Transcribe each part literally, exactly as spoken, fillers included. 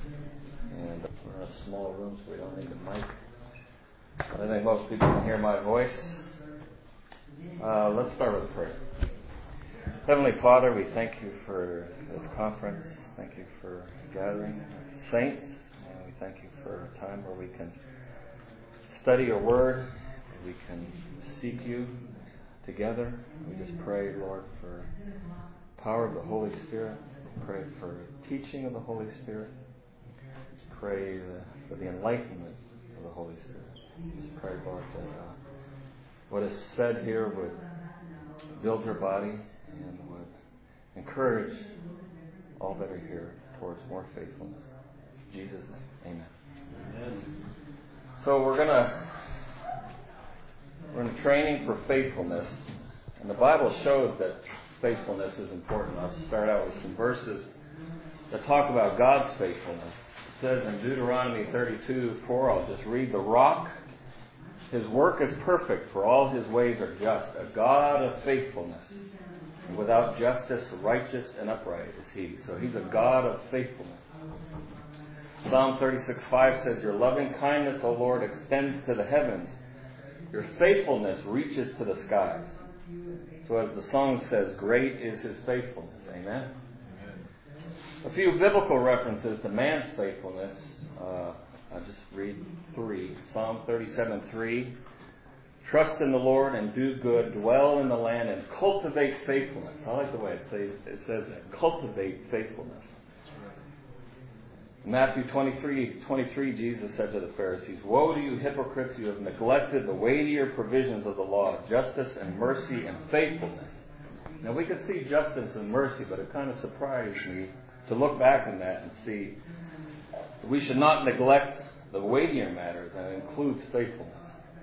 And we're in a small room, so we don't need a mic. But I think most people can hear my voice. Uh, let's start with a prayer. Heavenly Father, we thank you for this conference. Thank you for gathering saints. And we thank you for a time where we can study your word, where we can seek you together. We just pray, Lord, for the power of the Holy Spirit. We pray for teaching of the Holy Spirit. We pray the, for the enlightenment of the Holy Spirit. We just pray, Lord, that uh, what is said here would build your body and would encourage all that are here towards more faithfulness. In Jesus' name, amen. Amen. So we're gonna we're in training for faithfulness, and the Bible shows that faithfulness is important. I'll start out with some verses that talk about God's faithfulness. It says in Deuteronomy thirty-two four, I'll just read, "The rock, his work is perfect, for all his ways are just. A God of faithfulness, and without justice, righteous and upright is he." So he's a God of faithfulness. Psalm thirty-six five says, "Your loving kindness, O Lord, extends to the heavens. Your faithfulness reaches to the skies." So as the song says, great is his faithfulness. Amen. A few biblical references to man's faithfulness. Uh, I'll just read three. Psalm thirty-seven three. "Trust in the Lord and do good, dwell in the land and cultivate faithfulness." I like the way it says, it says that. Cultivate faithfulness. In Matthew twenty-three twenty-three, Jesus said to the Pharisees, "Woe to you hypocrites, you have neglected the weightier provisions of the law, justice and mercy and faithfulness." Now we could see justice and mercy, but it kind of surprised me to look back on that and see we should not neglect the weightier matters, and it includes faithfulness.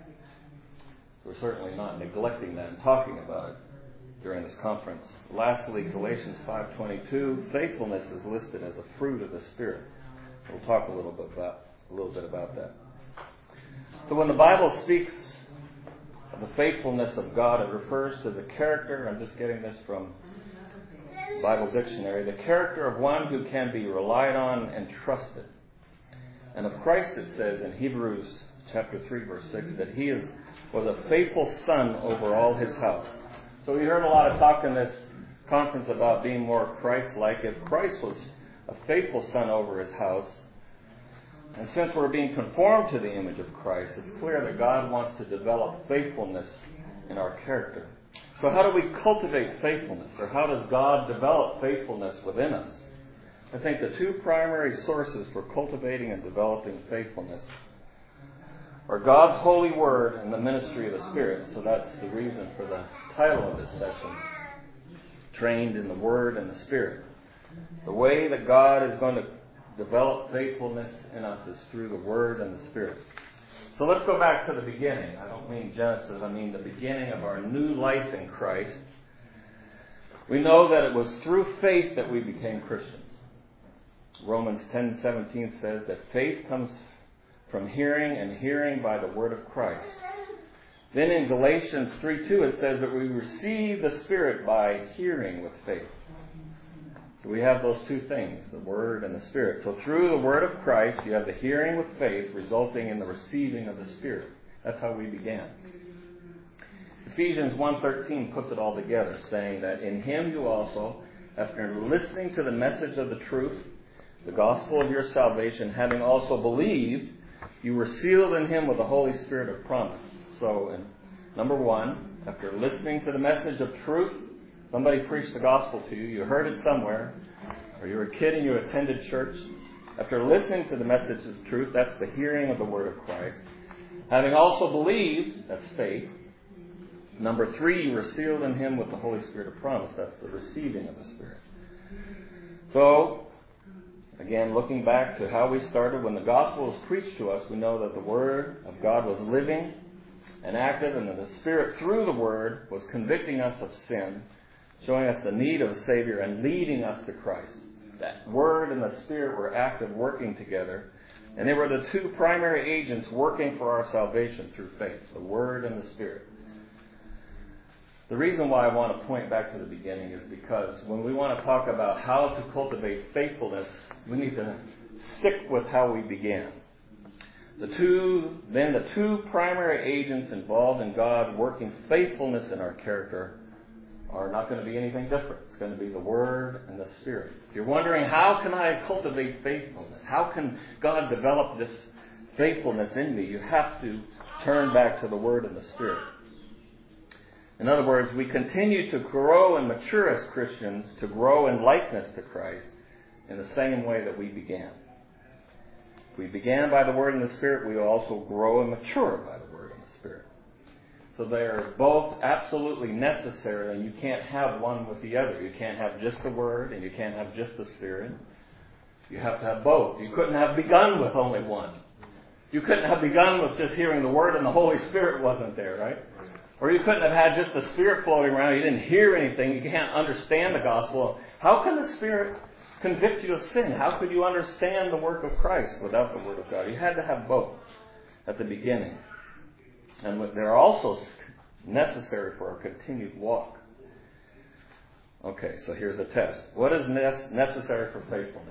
We're certainly not neglecting that and talking about it during this conference. Lastly, Galatians five twenty-two, faithfulness is listed as a fruit of the Spirit. We'll talk a little bit about a little bit about that. So when the Bible speaks of the faithfulness of God, it refers to the character, I'm just getting this from Bible Dictionary, the character of one who can be relied on and trusted. And of Christ it says in Hebrews chapter three verse six that he is was a faithful son over all his house. So we heard a lot of talk in this conference about being more Christ-like. If Christ was a faithful son over his house, and since we're being conformed to the image of Christ, it's clear that God wants to develop faithfulness in our character. So how do we cultivate faithfulness, or how does God develop faithfulness within us? I think the two primary sources for cultivating and developing faithfulness are God's holy word and the ministry of the Spirit. So that's the reason for the title of this session, Trained in the Word and the Spirit. The way that God is going to develop faithfulness in us is through the Word and the Spirit. So let's go back to the beginning. I don't mean Genesis, I mean the beginning of our new life in Christ. We know that it was through faith that we became Christians. Romans ten seventeen says that faith comes from hearing, and hearing by the word of Christ. Then in Galatians three two it says that we receive the Spirit by hearing with faith. So we have those two things, the Word and the Spirit. So through the Word of Christ, you have the hearing with faith resulting in the receiving of the Spirit. That's how we began. Ephesians one thirteen puts it all together, saying that in Him you also, after listening to the message of the truth, the gospel of your salvation, having also believed, you were sealed in Him with the Holy Spirit of promise. So in number one, after listening to the message of truth, somebody preached the gospel to you, you heard it somewhere, or you were a kid and you attended church. After listening to the message of truth, that's the hearing of the word of Christ. Having also believed, that's faith. Number three, you were sealed in Him with the Holy Spirit of promise. That's the receiving of the Spirit. So, again, looking back to how we started, when the gospel was preached to us, we know that the Word of God was living and active, and that the Spirit, through the Word, was convicting us of sin, showing us the need of a Savior, and leading us to Christ. That Word and the Spirit were active, working together, and they were the two primary agents working for our salvation through faith, the Word and the Spirit. The reason why I want to point back to the beginning is because when we want to talk about how to cultivate faithfulness, we need to stick with how we began. The two, then the two primary agents involved in God working faithfulness in our character are not going to be anything different. It's going to be the Word and the Spirit. If you're wondering, how can I cultivate faithfulness? How can God develop this faithfulness in me? You have to turn back to the Word and the Spirit. In other words, we continue to grow and mature as Christians, to grow in likeness to Christ in the same way that we began. If we began by the Word and the Spirit, we will also grow and mature by the Word and the Spirit. So they are both absolutely necessary, and you can't have one with the other. You can't have just the Word and you can't have just the Spirit. You have to have both. You couldn't have begun with only one. You couldn't have begun with just hearing the Word and the Holy Spirit wasn't there, right? Or you couldn't have had just the Spirit floating around. You didn't hear anything. You can't understand the gospel. How can the Spirit convict you of sin? How could you understand the work of Christ without the Word of God? You had to have both at the beginning. And they're also necessary for our continued walk. Okay, so here's a test. What is necessary for faithfulness?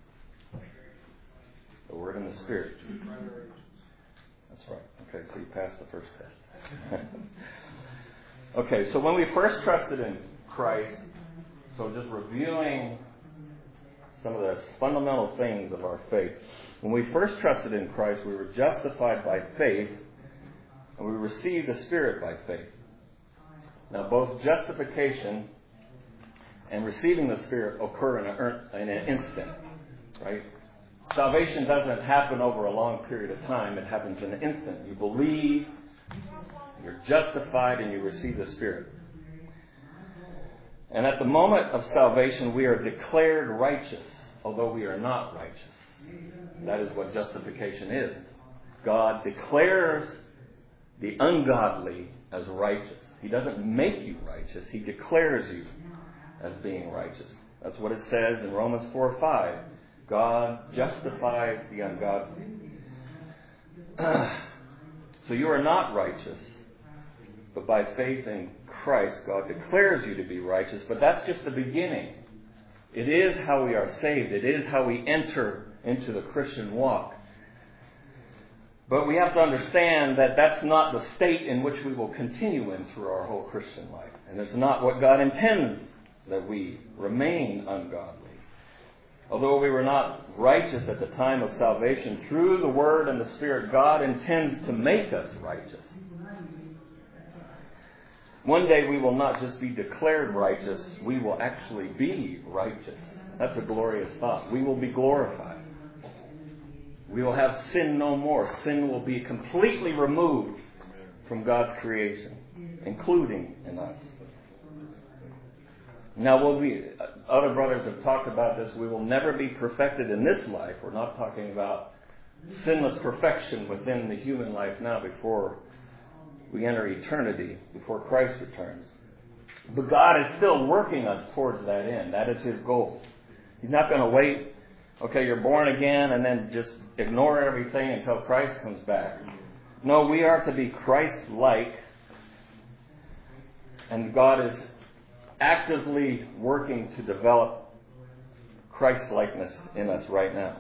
The Word and the Spirit. That's right. Okay, so you passed the first test. Okay, so when we first trusted in Christ, so just reviewing some of the fundamental things of our faith. When we first trusted in Christ, we were justified by faith, and we received the Spirit by faith. Now, both justification and receiving the Spirit occur in, a, in an instant, right? Salvation doesn't happen over a long period of time. It happens in an instant. You believe, you're justified, and you receive the Spirit. And at the moment of salvation, we are declared righteous, although we are not righteous. That is what justification is. God declares the ungodly as righteous. He doesn't make you righteous. He declares you as being righteous. That's what it says in Romans four five. God justifies the ungodly. So you are not righteous, but by faith in Christ, God declares you to be righteous. But that's just the beginning. It is how we are saved. It is how we enter into the Christian walk. But we have to understand that that's not the state in which we will continue in through our whole Christian life. And it's not what God intends, that we remain ungodly. Although we were not righteous at the time of salvation, through the Word and the Spirit, God intends to make us righteous. One day we will not just be declared righteous, we will actually be righteous. That's a glorious thought. We will be glorified. We will have sin no more. Sin will be completely removed from God's creation, including in us. Now, we'll be, other brothers have talked about this. We will never be perfected in this life. We're not talking about sinless perfection within the human life now before we enter eternity, before Christ returns. But God is still working us towards that end. That is His goal. He's not going to wait, okay, you're born again, and then just ignore everything until Christ comes back. No, we are to be Christ-like, and God is actively working to develop Christ-likeness in us right now.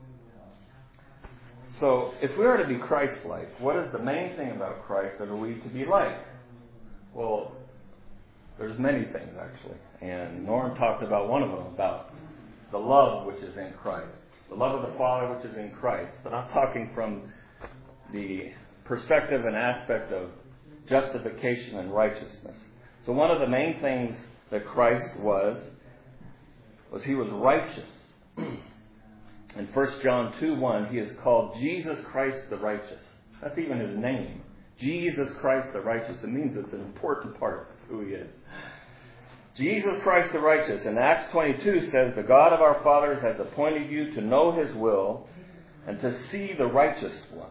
So, if we are to be Christ-like, what is the main thing about Christ that are we to be like? Well, there's many things, actually. And Norm talked about one of them, about the love which is in Christ. The love of the Father which is in Christ. But I'm talking from the perspective and aspect of justification and righteousness. So one of the main things that Christ was, was He was righteous. In First John two one, He is called Jesus Christ the righteous. That's even His name. Jesus Christ the righteous. It means it's an important part of who He is. Jesus Christ the righteous. In Acts twenty-two says, the God of our fathers has appointed you to know His will and to see the righteous one.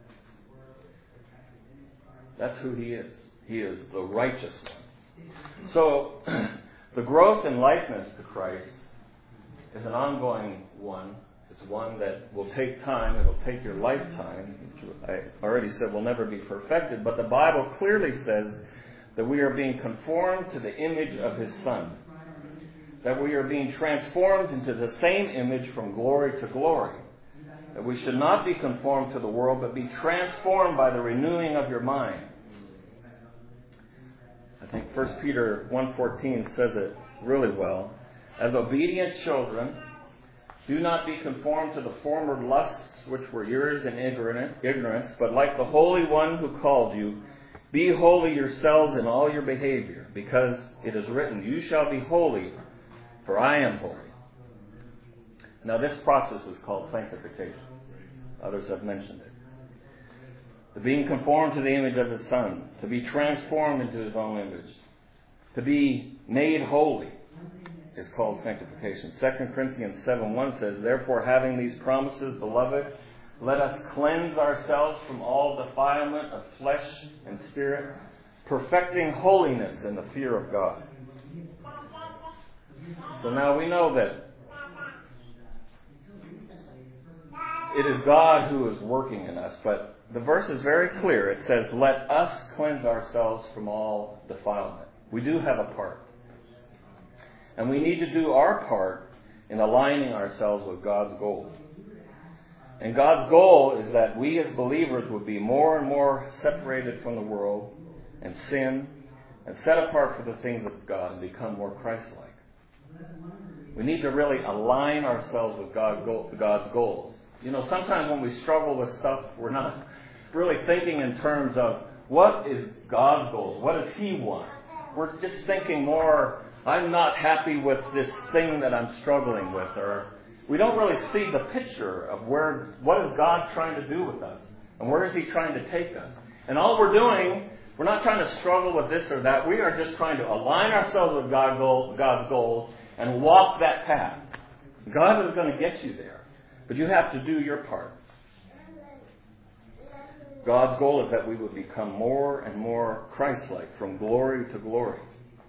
That's who He is. He is the righteous one. So, the growth in likeness to Christ is an ongoing one. It's one that will take time. It will take your lifetime. I already said will never be perfected. But the Bible clearly says that we are being conformed to the image of His Son. that we are being transformed into the same image from glory to glory. That we should not be conformed to the world, but be transformed by the renewing of your mind. I think First Peter one fourteen says it really well. As obedient children, do not be conformed to the former lusts which were yours in ignorance, but like the Holy One who called you, be holy yourselves in all your behavior, because it is written, you shall be holy, for I am holy. Now this process is called sanctification. Others have mentioned it. The being conformed to the image of His Son, to be transformed into His own image, to be made holy, is called sanctification. Second Corinthians seven one says, therefore, having these promises, beloved, let us cleanse ourselves from all defilement of flesh and spirit, perfecting holiness in the fear of God. So now we know that it is God who is working in us, but the verse is very clear. It says, let us cleanse ourselves from all defilement. We do have a part. And we need to do our part in aligning ourselves with God's goal. And God's goal is that we as believers would be more and more separated from the world and sin and set apart for the things of God and become more Christ-like. We need to really align ourselves with God, God's goals. You know, sometimes when we struggle with stuff, we're not really thinking in terms of what is God's goals? What does He want? We're just thinking more, I'm not happy with this thing that I'm struggling with, or we don't really see the picture of where, what is God trying to do with us, and where is He trying to take us. And all we're doing, we're not trying to struggle with this or that. We are just trying to align ourselves with God goal, God's goals and walk that path. God is going to get you there, but you have to do your part. God's goal is that we would become more and more Christ-like, from glory to glory.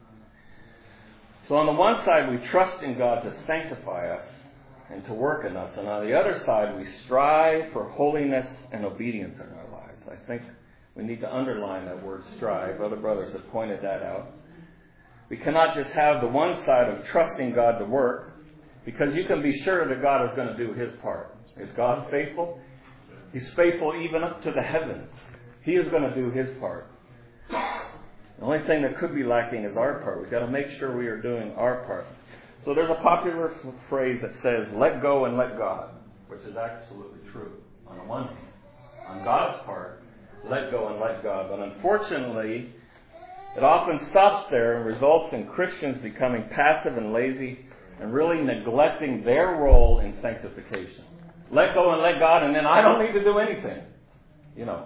So on the one side, we trust in God to sanctify us and to work in us. And on the other side, we strive for holiness and obedience in our lives. I think we need to underline that word strive. Other brothers have pointed that out. We cannot just have the one side of trusting God to work, because you can be sure that God is going to do His part. Is God faithful? He's faithful even up to the heavens. He is going to do His part. The only thing that could be lacking is our part. We've got to make sure we are doing our part. So there's a popular phrase that says, let go and let God, which is absolutely true on the one hand. On God's part, let go and let God. But unfortunately, it often stops there and results in Christians becoming passive and lazy and really neglecting their role in sanctification. Let go and let God, and then I don't need to do anything. You know.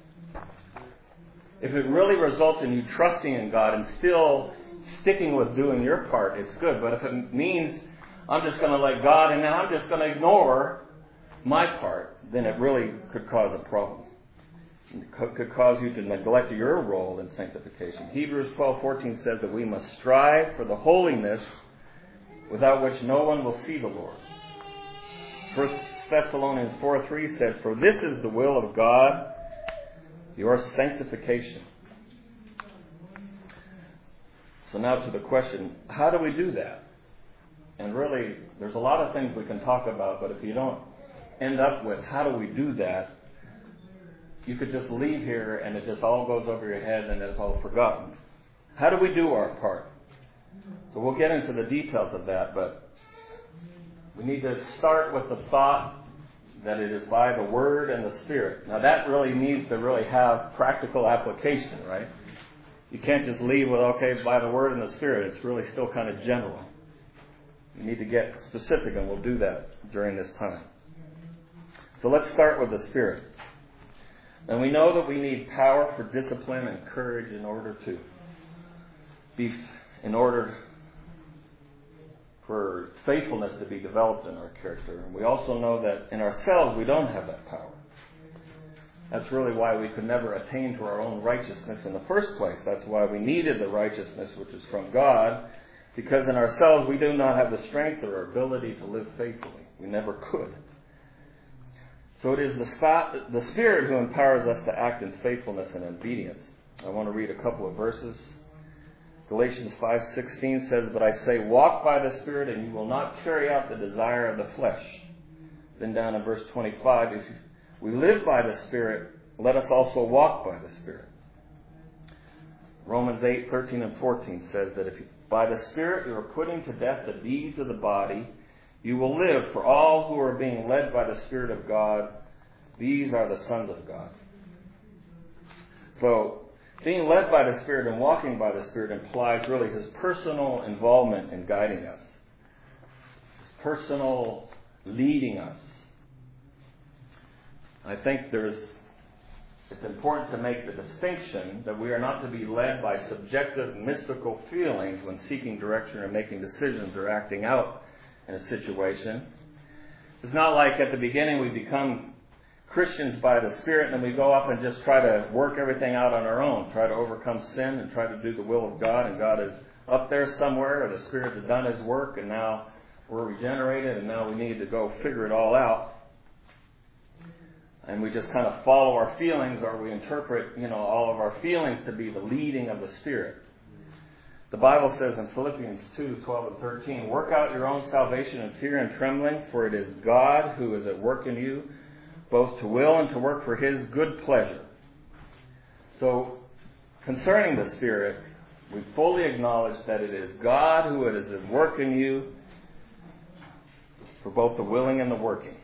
If it really results in you trusting in God and still sticking with doing your part, it's good. But if it means I'm just going to let God and then I'm just going to ignore my part, then it really could cause a problem. It could cause you to neglect your role in sanctification. Hebrews twelve fourteen says that we must strive for the holiness without which no one will see the Lord. First Thessalonians four three says, for this is the will of God, your sanctification. So now to the question, how do we do that? And really, there's a lot of things we can talk about, but if you don't end up with how do we do that, you could just leave here and it just all goes over your head and it's all forgotten. How do we do our part? So we'll get into the details of that, but we need to start with the thought that it is by the Word and the Spirit. Now that really needs to really have practical application, right? You can't just leave with, okay, by the Word and the Spirit. It's really still kind of general. You need to get specific, and we'll do that during this time. So let's start with the Spirit. And we know that we need power for discipline and courage in order to be, in order for faithfulness to be developed in our character. And we also know that in ourselves we don't have that power. That's really why we could never attain to our own righteousness in the first place. That's why we needed the righteousness which is from God, because in ourselves we do not have the strength or ability to live faithfully. We never could. So it is the, the Spirit who empowers us to act in faithfulness and obedience. I want to read a couple of verses. Galatians five sixteen says, "But I say, walk by the Spirit, and you will not carry out the desire of the flesh." Then down in verse twenty-five, "If we live by the Spirit, let us also walk by the Spirit." Romans eight thirteen and fourteen says that if you, by the Spirit you are putting to death the deeds of the body, you will live. For all who are being led by the Spirit of God, these are the sons of God. So, being led by the Spirit and walking by the Spirit implies really His personal involvement in guiding us. His personal leading us. I think there's, it's important to make the distinction that we are not to be led by subjective, mystical feelings when seeking direction or making decisions or acting out in a situation. It's not like at the beginning we become Christians by the Spirit and then we go up and just try to work everything out on our own, try to overcome sin and try to do the will of God, and God is up there somewhere, or the Spirit has done His work, and now we're regenerated and now we need to go figure it all out. And we just kind of follow our feelings, or we interpret, you know, all of our feelings to be the leading of the Spirit. The Bible says in Philippians two twelve and thirteen, "Work out your own salvation in fear and trembling, for it is God who is at work in you, both to will and to work for His good pleasure." So, concerning the Spirit, we fully acknowledge that it is God who is at work in you for both the willing and the working.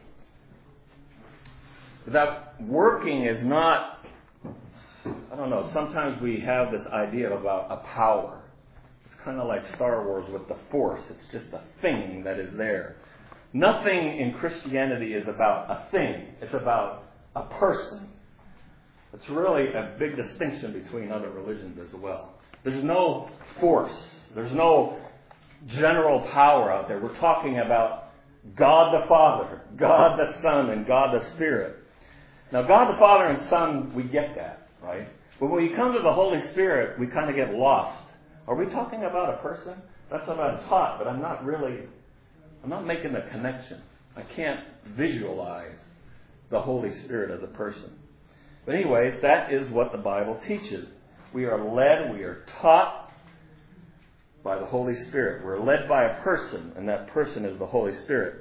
That working is not, I don't know, sometimes we have this idea about a power. It's kind of like Star Wars with the Force. It's just a thing that is there. Nothing in Christianity is about a thing. It's about a person. It's really a big distinction between other religions as well. There's no force. There's no general power out there. We're talking about God the Father, God the Son, and God the Spirit. Now, God the Father and Son, we get that, right? But when we come to the Holy Spirit, we kind of get lost. Are we talking about a person? That's what I'm taught, but I'm not really, I'm not making the connection. I can't visualize the Holy Spirit as a person. But anyways, that is what the Bible teaches. We are led, we are taught by the Holy Spirit. We're led by a person, and that person is the Holy Spirit.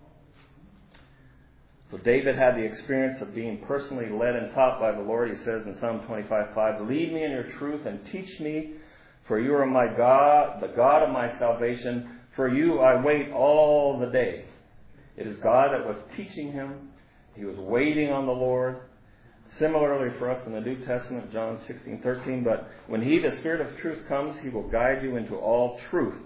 So David had the experience of being personally led and taught by the Lord. He says in Psalm twenty-five five, "Lead me in your truth and teach me, for you are my God, the God of my salvation. For you I wait all the day." It is God that was teaching him. He was waiting on the Lord. Similarly for us in the New Testament, John sixteen thirteen, "But when He, the Spirit of truth, comes, He will guide you into all truth."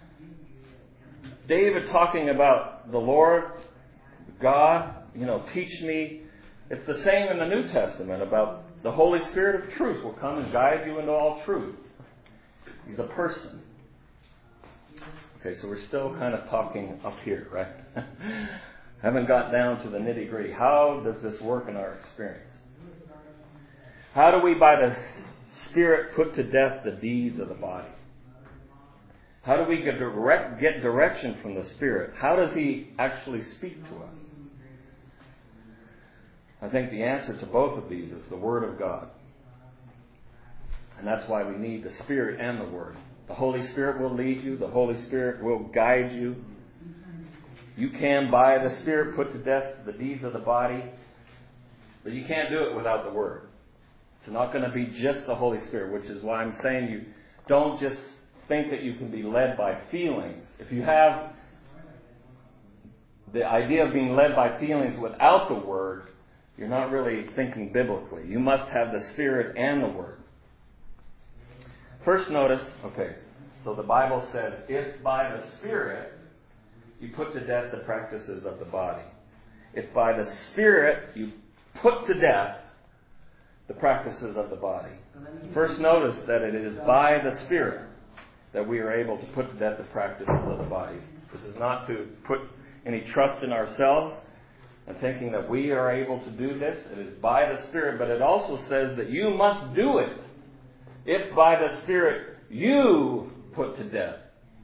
David talking about the Lord, God, you know, teach me. It's the same in the New Testament about the Holy Spirit of truth will come and guide you into all truth. He's a person. Okay, so we're still kind of talking up here, right? Haven't got down to the nitty gritty. How does this work in our experience? How do we, by the Spirit, put to death the deeds of the body? How do we get, direct, get direction from the Spirit? How does He actually speak to us? I think the answer to both of these is the Word of God. And that's why we need the Spirit and the Word. The Holy Spirit will lead you. The Holy Spirit will guide you. You can, by the Spirit, put to death the deeds of the body. But you can't do it without the Word. It's not going to be just the Holy Spirit, which is why I'm saying you don't just think that you can be led by feelings. If you have the idea of being led by feelings without the Word, you're not really thinking biblically. You must have the Spirit and the Word. First notice, okay, so the Bible says, if by the Spirit you put to death the practices of the body. If by the Spirit you put to death the practices of the body. First notice that it is by the Spirit that we are able to put to death the practices of the body. This is not to put any trust in ourselves and thinking that we are able to do this. It is by the Spirit, but it also says that you must do it if by the Spirit you put to death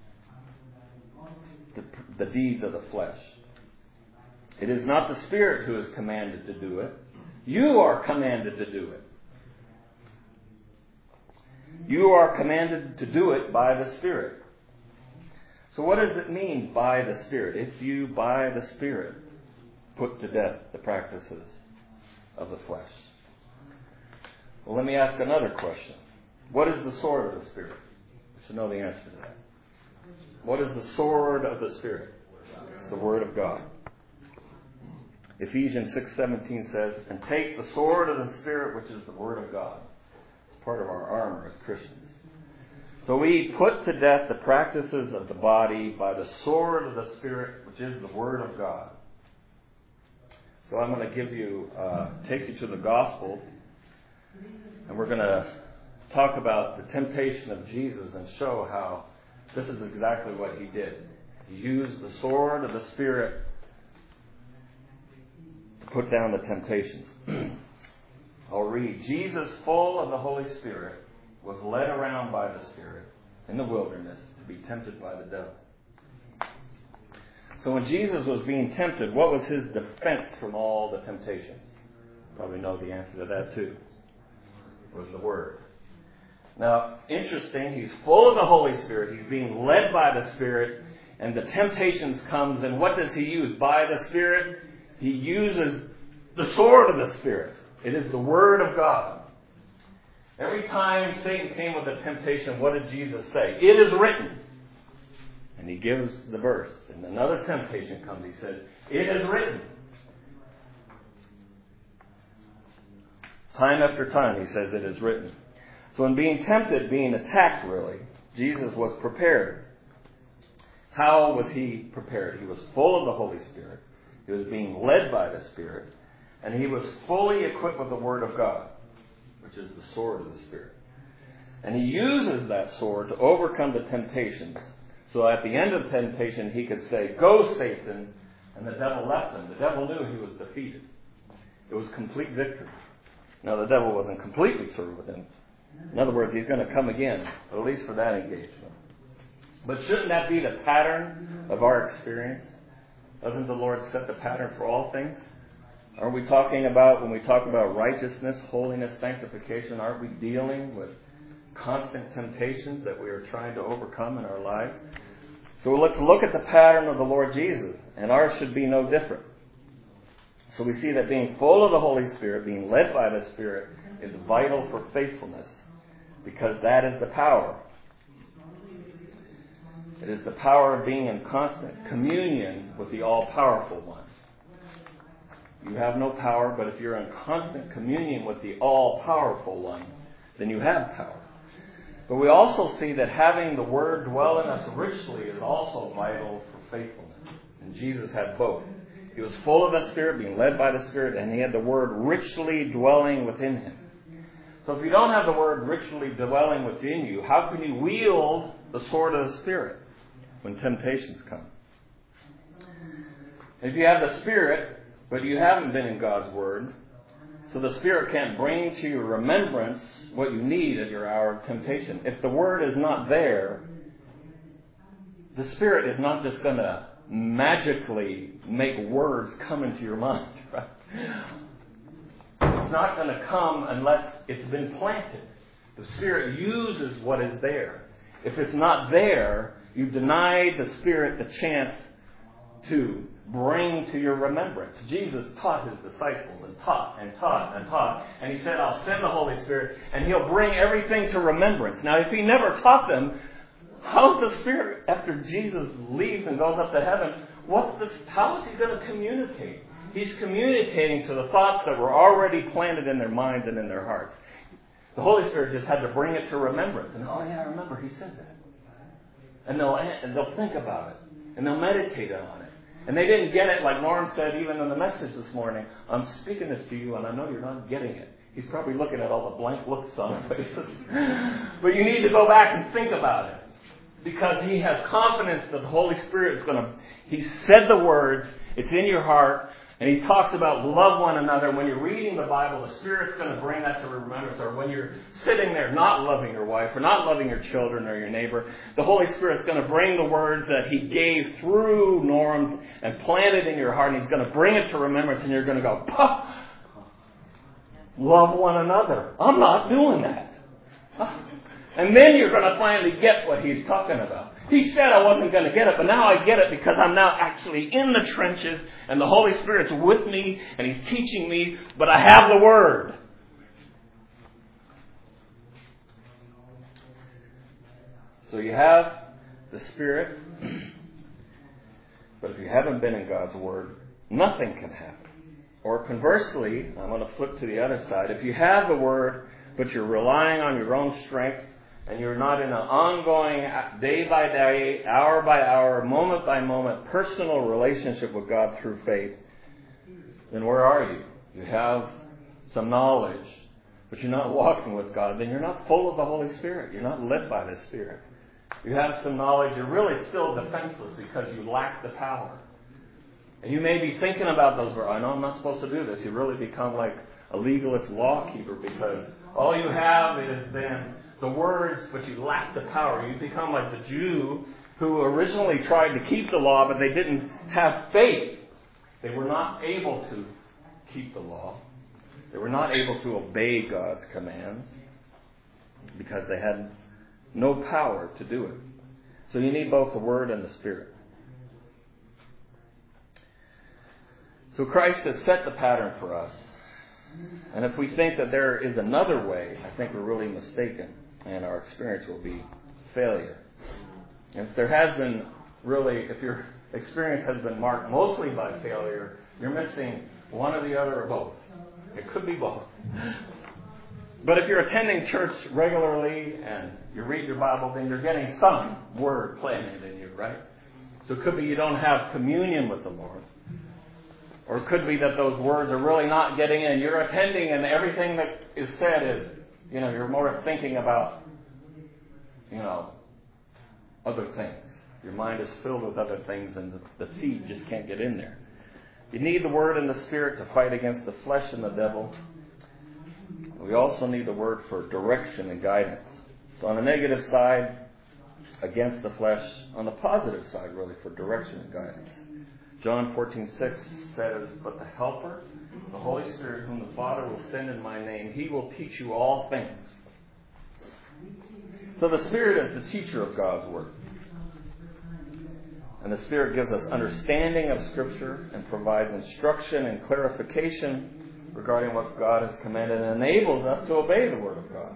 the, the deeds of the flesh. It is not the Spirit who is commanded to do it. You are commanded to do it. You are commanded to do it by the Spirit. So what does it mean, by the Spirit? If you, by the Spirit, put to death the practices of the flesh. Well, let me ask another question. What is the sword of the Spirit? You should know the answer to that. What is the sword of the Spirit? It's the Word of God. Ephesians six seventeen says, and take the sword of the Spirit, which is the Word of God. It's part of our armor as Christians. So we put to death the practices of the body by the sword of the Spirit, which is the Word of God. So I'm going to give you, uh, take you to the Gospel, and we're going to talk about the temptation of Jesus and show how this is exactly what he did. He used the sword of the Spirit to put down the temptations. I'll read. Jesus, full of the Holy Spirit, was led around by the Spirit in the wilderness to be tempted by the devil. So when Jesus was being tempted, what was his defense from all the temptations? You probably know the answer to that too. It was the Word. Now, interesting, he's full of the Holy Spirit. He's being led by the Spirit, and the temptations comes, and what does he use? By the Spirit, he uses the sword of the Spirit. It is the Word of God. Every time Satan came with a temptation, what did Jesus say? It is written. And he gives the verse. And another temptation comes. He says, it is written. Time after time, he says, it is written. So in being tempted, being attacked, really, Jesus was prepared. How was he prepared? He was full of the Holy Spirit. He was being led by the Spirit. And he was fully equipped with the Word of God, which is the sword of the Spirit. And he uses that sword to overcome the temptations. So at the end of temptation, he could say, go, Satan, and the devil left him. The devil knew he was defeated. It was complete victory. Now, the devil wasn't completely through with him. In other words, he's going to come again, at least for that engagement. But shouldn't that be the pattern of our experience? Doesn't the Lord set the pattern for all things? Aren't we talking about, when we talk about righteousness, holiness, sanctification, aren't we dealing with constant temptations that we are trying to overcome in our lives? So let's look at the pattern of the Lord Jesus, and ours should be no different. So we see that being full of the Holy Spirit, being led by the Spirit, is vital for faithfulness, because that is the power. It is the power of being in constant communion with the all-powerful one. You have no power, but if you're in constant communion with the all-powerful one, then you have power. But we also see that having the Word dwell in us richly is also vital for faithfulness. And Jesus had both. He was full of the Spirit, being led by the Spirit, and he had the Word richly dwelling within him. So if you don't have the Word richly dwelling within you, how can you wield the sword of the Spirit when temptations come? If you have the Spirit, but you haven't been in God's Word, so the Spirit can't bring to your remembrance what you need at your hour of temptation. If the Word is not there, the Spirit is not just going to magically make words come into your mind, right? It's not going to come unless it's been planted. The Spirit uses what is there. If it's not there, you deny the Spirit the chance to bring to your remembrance. Jesus taught his disciples and taught and taught and taught. And he said, I'll send the Holy Spirit and he'll bring everything to remembrance. Now, if he never taught them, how's the Spirit, after Jesus leaves and goes up to heaven, what's this? How is he going to communicate? He's communicating to the thoughts that were already planted in their minds and in their hearts. The Holy Spirit just had to bring it to remembrance. And, oh yeah, I remember he said that. And they'll, and they'll think about it. And they'll meditate on it. And they didn't get it, like Norm said even in the message this morning. I'm speaking this to you and I know you're not getting it. He's probably looking at all the blank looks on their faces. But you need to go back and think about it. Because he has confidence that the Holy Spirit is going to... He said the words, it's in your heart, and he talks about love one another. When you're reading the Bible, the Spirit's going to bring that to remembrance. Or when you're sitting there not loving your wife, or not loving your children or your neighbor, the Holy Spirit's going to bring the words that he gave through Norm and plant it in your heart, and he's going to bring it to remembrance, and you're going to go, Pah! Love one another. I'm not doing that. And then you're going to finally get what he's talking about. He said I wasn't going to get it, but now I get it because I'm now actually in the trenches and the Holy Spirit's with me and he's teaching me, but I have the Word. So you have the Spirit, but if you haven't been in God's Word, nothing can happen. Or conversely, I'm going to flip to the other side. If you have the Word, but you're relying on your own strength, and you're not in an ongoing, day by day, hour by hour, moment by moment, personal relationship with God through faith, then where are you? You have some knowledge, but you're not walking with God. Then you're not full of the Holy Spirit. You're not led by the Spirit. You have some knowledge. You're really still defenseless because you lack the power. And you may be thinking about those words. I know I'm not supposed to do this. You really become like a legalist law keeper because all you have is then the words, but you lack the power. You become like the Jew who originally tried to keep the law, but they didn't have faith. They were not able to keep the law. They were not able to obey God's commands because they had no power to do it. So you need both the Word and the Spirit. So Christ has set the pattern for us. And if we think that there is another way, I think we're really mistaken. And our experience will be failure. And if there has been really, if your experience has been marked mostly by failure, you're missing one or the other or both. It could be both. But if you're attending church regularly and you read your Bible, then you're getting some Word planted in you, right? So it could be you don't have communion with the Lord. Or it could be that those words are really not getting in. You're attending and everything that is said is, you know, you're more thinking about, you know, other things. Your mind is filled with other things and the, the seed just can't get in there. You need the Word and the Spirit to fight against the flesh and the devil. We also need the Word for direction and guidance. So on the negative side, against the flesh. On the positive side, really, for direction and guidance. John fourteen six says, "But the Helper, the Holy Spirit, whom the Father will send in my name, He will teach you all things." So the Spirit is the teacher of God's Word. And the Spirit gives us understanding of Scripture and provides instruction and clarification regarding what God has commanded and enables us to obey the Word of God.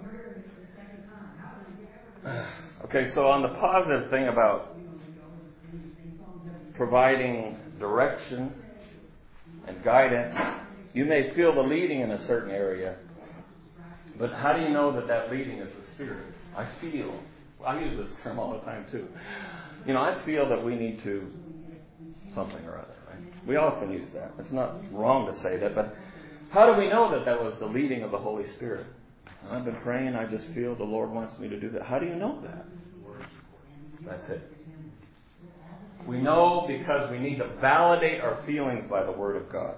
Okay, so on the positive thing about providing direction and guidance, you may feel the leading in a certain area, but how do you know that that leading is the Spirit? I feel. I use this term all the time too. You know, I feel that we need to something or other. Right? We often use that. It's not wrong to say that, but how do we know that that was the leading of the Holy Spirit? I've been praying, I just feel the Lord wants me to do that. How do you know that? That's it. We know because we need to validate our feelings by the Word of God.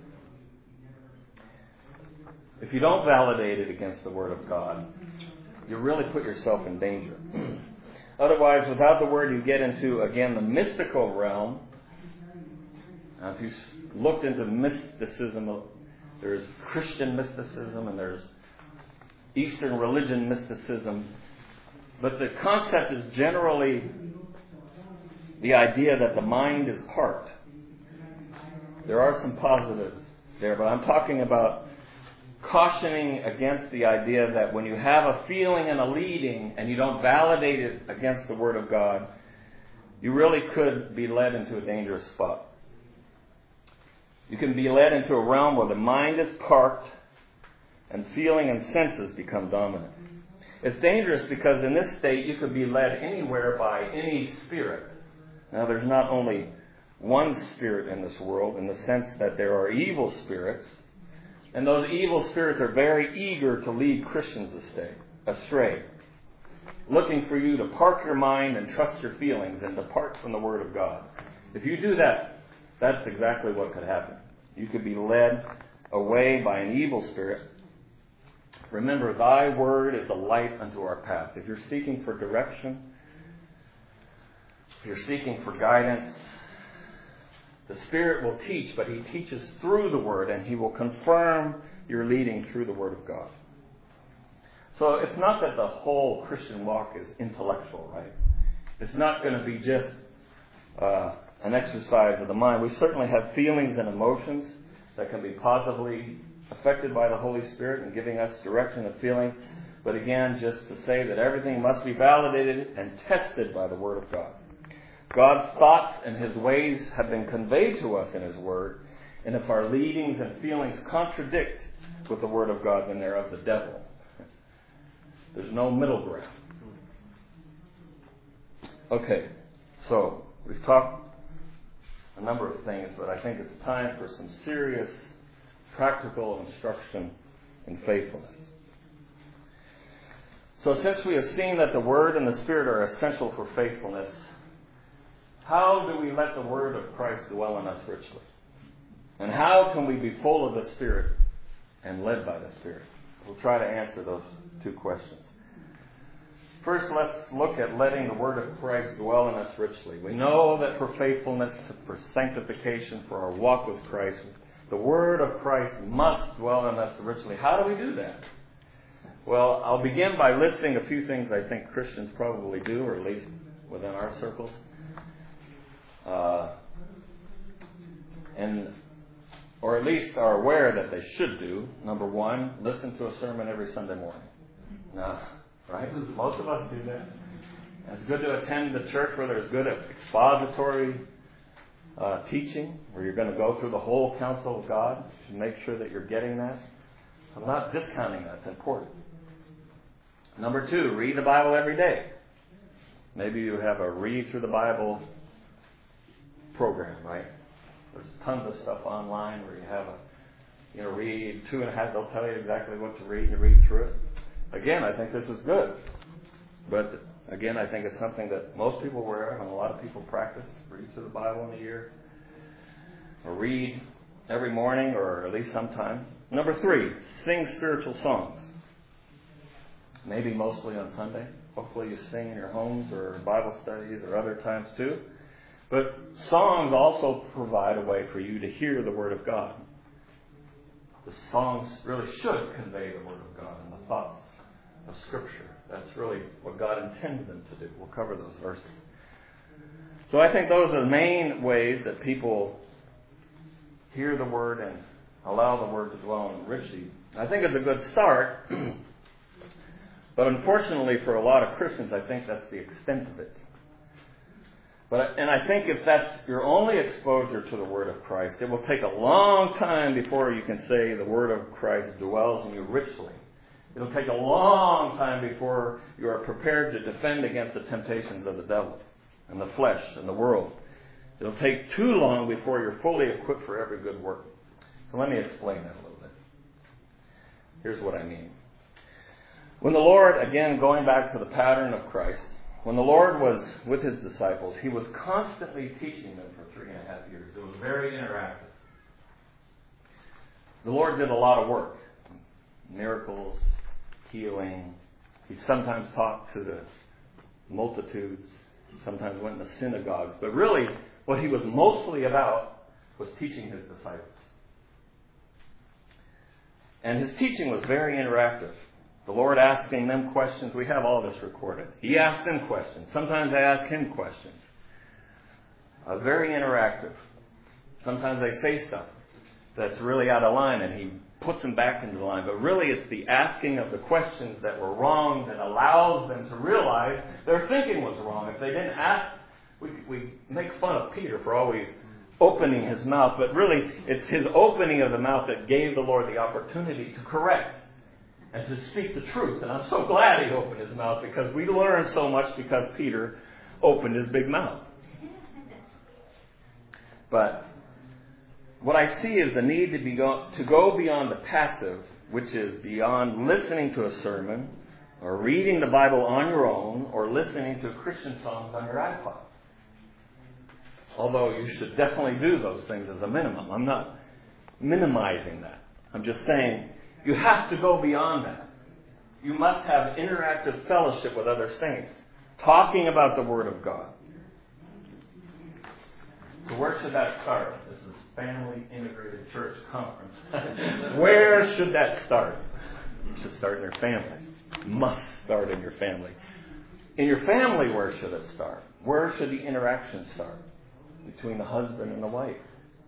If you don't validate it against the Word of God, you really put yourself in danger. Otherwise, without the Word, you get into, again, the mystical realm. Now, if you looked into mysticism, there's Christian mysticism and there's Eastern religion mysticism. But the concept is generally the idea that the mind is part. There are some positives there, but I'm talking about cautioning against the idea that when you have a feeling and a leading and you don't validate it against the Word of God, you really could be led into a dangerous spot. You can be led into a realm where the mind is parked and feeling and senses become dominant. It's dangerous because in this state you could be led anywhere by any spirit. Now there's not only one spirit in this world in the sense that there are evil spirits, and those evil spirits are very eager to lead Christians astray, looking for you to park your mind and trust your feelings and depart from the Word of God. If you do that, that's exactly what could happen. You could be led away by an evil spirit. Remember, thy word is a light unto our path. If you're seeking for direction, if you're seeking for guidance, the Spirit will teach, but He teaches through the Word, and He will confirm your leading through the Word of God. So it's not that the whole Christian walk is intellectual, right? It's not going to be just uh, an exercise of the mind. We certainly have feelings and emotions that can be positively affected by the Holy Spirit and giving us direction of feeling. But again, just to say that everything must be validated and tested by the Word of God. God's thoughts and His ways have been conveyed to us in His Word. And if our leadings and feelings contradict with the Word of God, then they're of the devil. There's no middle ground. Okay, so we've talked a number of things, but I think it's time for some serious practical instruction in faithfulness. So since we have seen that the Word and the Spirit are essential for faithfulness, how do we let the Word of Christ dwell in us richly? And how can we be full of the Spirit and led by the Spirit? We'll try to answer those two questions. First, let's look at letting the Word of Christ dwell in us richly. We know that for faithfulness, for sanctification, for our walk with Christ, the Word of Christ must dwell in us richly. How do we do that? Well, I'll begin by listing a few things I think Christians probably do, or at least within our circles. Uh, and or at least are aware that they should do. Number one, listen to a sermon every Sunday morning. Now, right? Most of us do that. And it's good to attend the church where there's good expository uh, teaching, where you're going to go through the whole counsel of God. You should make sure that you're getting that. I'm not discounting that. It's important. Number two, read the Bible every day. Maybe you have a read through the Bible program, right? There's tons of stuff online where you have a, you know, read two and a half. They'll tell you exactly what to read and you read through it. Again, I think this is good. But again, I think it's something that most people are aware of and a lot of people practice. Read through the Bible in a year. Or read every morning or at least sometime. Number three, sing spiritual songs. Maybe mostly on Sunday. Hopefully you sing in your homes or Bible studies or other times too. But songs also provide a way for you to hear the Word of God. The songs really should convey the Word of God and the thoughts of Scripture. That's really what God intends them to do. We'll cover those verses. So I think those are the main ways that people hear the Word and allow the Word to dwell in richly. I think it's a good start. But unfortunately for a lot of Christians, I think that's the extent of it. But and I think if that's your only exposure to the Word of Christ, it will take a long time before you can say the Word of Christ dwells in you richly. It'll take a long time before you are prepared to defend against the temptations of the devil and the flesh and the world. It'll take too long before you're fully equipped for every good work. So let me explain that a little bit. Here's what I mean. When the Lord, again going back to the pattern of Christ, when the Lord was with His disciples, He was constantly teaching them for three and a half years. It was very interactive. The Lord did a lot of work. Miracles, healing. He sometimes talked to the multitudes. He sometimes went in the synagogues. But really, what He was mostly about was teaching His disciples. And His teaching was very interactive. The Lord asking them questions. We have all this recorded. He asked them questions. Sometimes they ask Him questions. Uh, very interactive. Sometimes they say stuff that's really out of line and He puts them back into the line. But really it's the asking of the questions that were wrong that allows them to realize their thinking was wrong. If they didn't ask, we, we make fun of Peter for always opening his mouth. But really it's his opening of the mouth that gave the Lord the opportunity to correct and to speak the truth. And I'm so glad He opened His mouth because we learn so much because Peter opened his big mouth. But what I see is the need to, be go, to go beyond the passive, which is beyond listening to a sermon or reading the Bible on your own or listening to Christian songs on your iPod. Although you should definitely do those things as a minimum. I'm not minimizing that. I'm just saying you have to go beyond that. You must have interactive fellowship with other saints, talking about the Word of God. So where should that start? This is Family Integrated Church Conference. Where should that start? It should start in your family. must start in your family. In your family, where should it start? Where should the interaction start between the husband and the wife?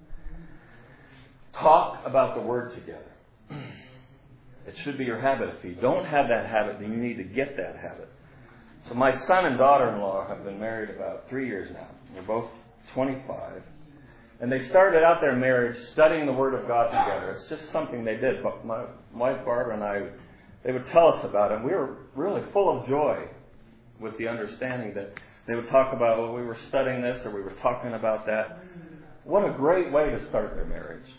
Talk about the Word together. It should be your habit. If you don't have that habit, then you need to get that habit. So my son and daughter-in-law have been married about three years now. They're both twenty-five. And they started out their marriage studying the Word of God together. It's just something they did. But my wife Barbara and I, they would tell us about it. And we were really full of joy with the understanding that they would talk about, well, we were studying this or we were talking about that. What a great way to start their marriage.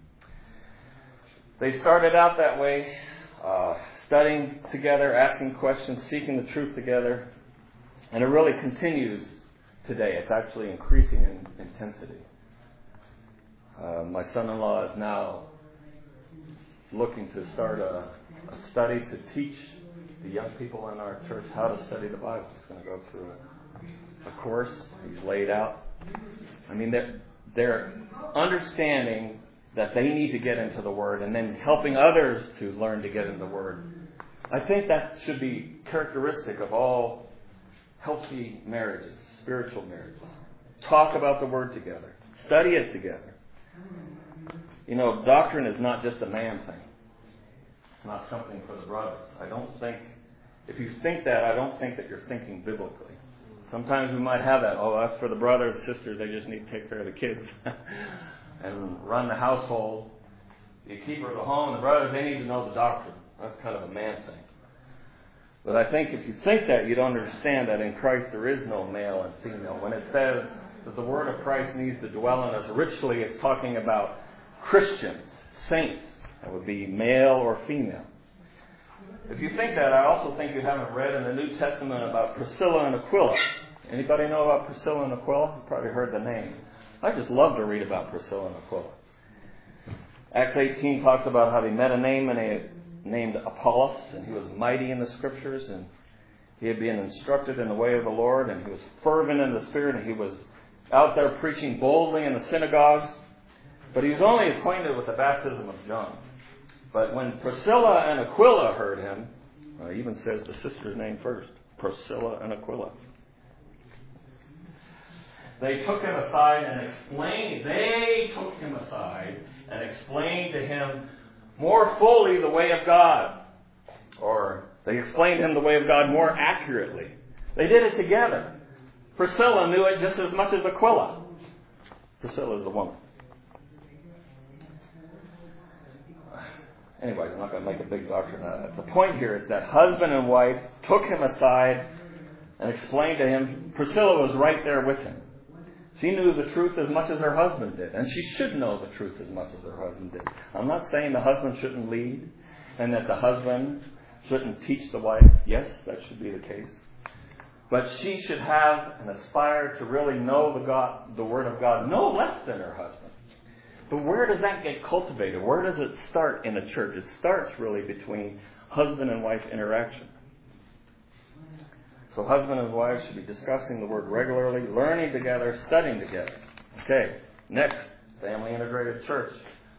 They started out that way, uh, studying together, asking questions, seeking the truth together. And it really continues today. It's actually increasing in intensity. Uh, my son-in-law is now looking to start a, a study to teach the young people in our church how to study the Bible. He's going to go through a, a course he's laid out. I mean, they're, they're understanding that they need to get into the Word and then helping others to learn to get into the Word. I think that should be characteristic of all healthy marriages, spiritual marriages. Talk about the Word together. Study it together. You know, doctrine is not just a man thing. It's not something for the brothers. I don't think, if you think that, I don't think that you're thinking biblically. Sometimes we might have that, oh, that's for the brothers, sisters, they just need to take care of the kids and run the household. The keeper of the home, the brothers, they need to know the doctrine. That's kind of a man thing. But I think if you think that, you don't understand that in Christ there is no male and female. When it says that the Word of Christ needs to dwell in us richly, it's talking about Christians, saints. That would be male or female. If you think that, I also think you haven't read in the New Testament about Priscilla and Aquila. Anybody know about Priscilla and Aquila? You've probably heard the name. I just love to read about Priscilla and Aquila. Acts eighteen talks about how they met a name named Apollos, and he was mighty in the Scriptures, and he had been instructed in the way of the Lord, and he was fervent in the Spirit, and he was out there preaching boldly in the synagogues. But he was only acquainted with the baptism of John. But when Priscilla and Aquila heard him, well, it even says the sister's name first, Priscilla and Aquila. They took him aside and explained, they took him aside and explained to him more fully the way of God. Or they explained to him the way of God more accurately. They did it together. Priscilla knew it just as much as Aquila. Priscilla is a woman. Anyway, I'm not going to make a big doctrine out of it. The point here is that husband and wife took him aside and explained to him. Priscilla was right there with him. She knew the truth as much as her husband did. And she should know the truth as much as her husband did. I'm not saying the husband shouldn't lead and that the husband shouldn't teach the wife. Yes, that should be the case. But she should have and aspire to really know the God, the Word of God, no less than her husband. But where does that get cultivated? Where does it start in a church? It starts really between husband and wife interaction. So husband and wife should be discussing the Word regularly, learning together, studying together. Okay, next, family integrated church.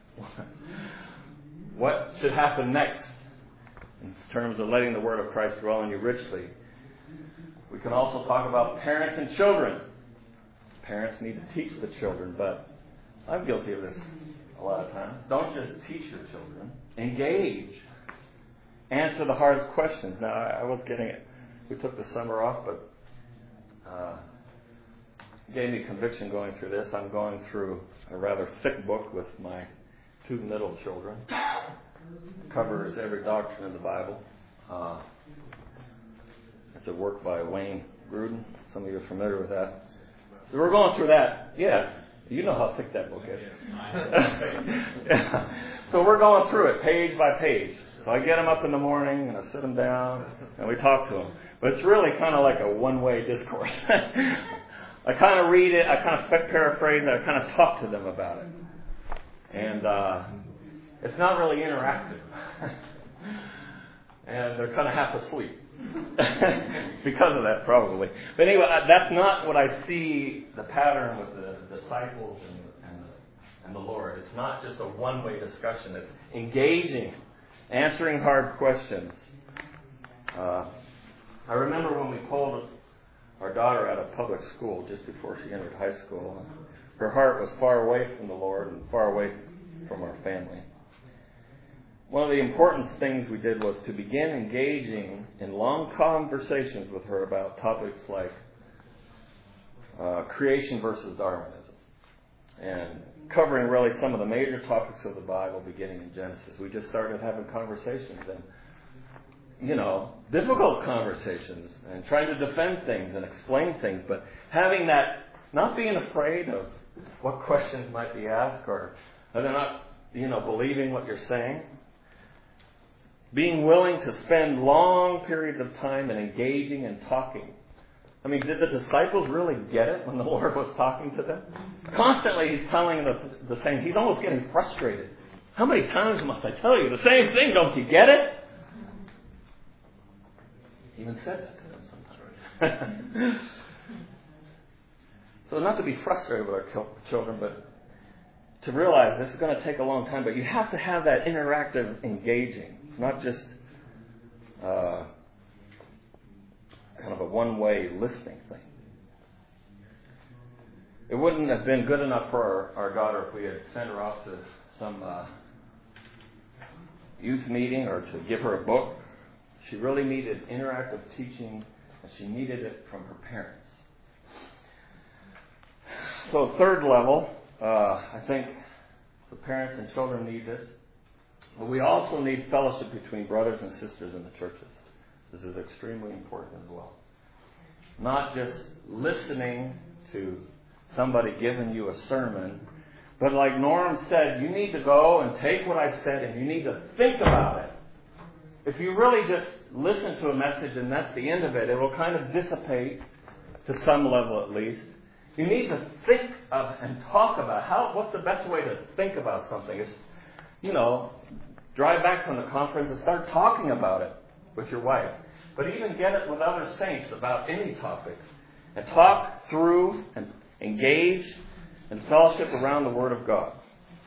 What should happen next in terms of letting the Word of Christ dwell in you richly? We can also talk about parents and children. Parents need to teach the children, but I'm guilty of this a lot of times. Don't just teach your children. Engage. Answer the hardest questions. Now, I was getting it. We took the summer off, but uh, it gave me conviction going through this. I'm going through a rather thick book with my two middle children. It covers every doctrine in the Bible. Uh, it's a work by Wayne Grudem. Some of you are familiar with that. So we're going through that. Yeah. You know how thick that book is. Yeah. So we're going through it page by page. So I get them up in the morning and I sit them down and we talk to them. But it's really kind of like a one-way discourse. I kind of read it, I kind of paraphrase it, I kind of talk to them about it. And uh, it's not really interactive. And they're kind of half asleep. Because of that, probably. But anyway, that's not what I see the pattern with the disciples and, and, the, and the Lord. It's not just a one-way discussion. It's engaging, answering hard questions, Uh, I remember when we pulled our daughter out of public school just before she entered high school. Her heart was far away from the Lord and far away from our family. One of the important things we did was to begin engaging in long conversations with her about topics like uh, creation versus Darwinism, and covering really some of the major topics of the Bible beginning in Genesis. We just started having conversations, and, you know, difficult conversations, and trying to defend things and explain things, but having that, not being afraid of what questions might be asked, or whether not, you know, believing what you're saying. Being willing to spend long periods of time and engaging and talking. I mean, did the disciples really get it when the Lord was talking to them? Constantly He's telling them the, the same. He's almost getting frustrated. How many times must I tell you the same thing? Don't you get it? He even said that to them sometimes. So not to be frustrated with our children, but to realize this is going to take a long time. But you have to have that interactive engaging. Not just uh, kind of a one-way listening thing. It wouldn't have been good enough for our, our daughter if we had sent her off to some uh, youth meeting or to give her a book. She really needed interactive teaching, and she needed it from her parents. So third level, uh, I think the parents and children need this. But we also need fellowship between brothers and sisters in the churches. This is extremely important as well. Not just listening to somebody giving you a sermon, but like Norm said, you need to go and take what I've said and you need to think about it. If you really just listen to a message and that's the end of it, it will kind of dissipate to some level at least. You need to think of and talk about how. What's the best way to think about something? It's, you know, drive back from the conference and start talking about it with your wife. But even get it with other saints about any topic. And talk through and engage in fellowship around the Word of God.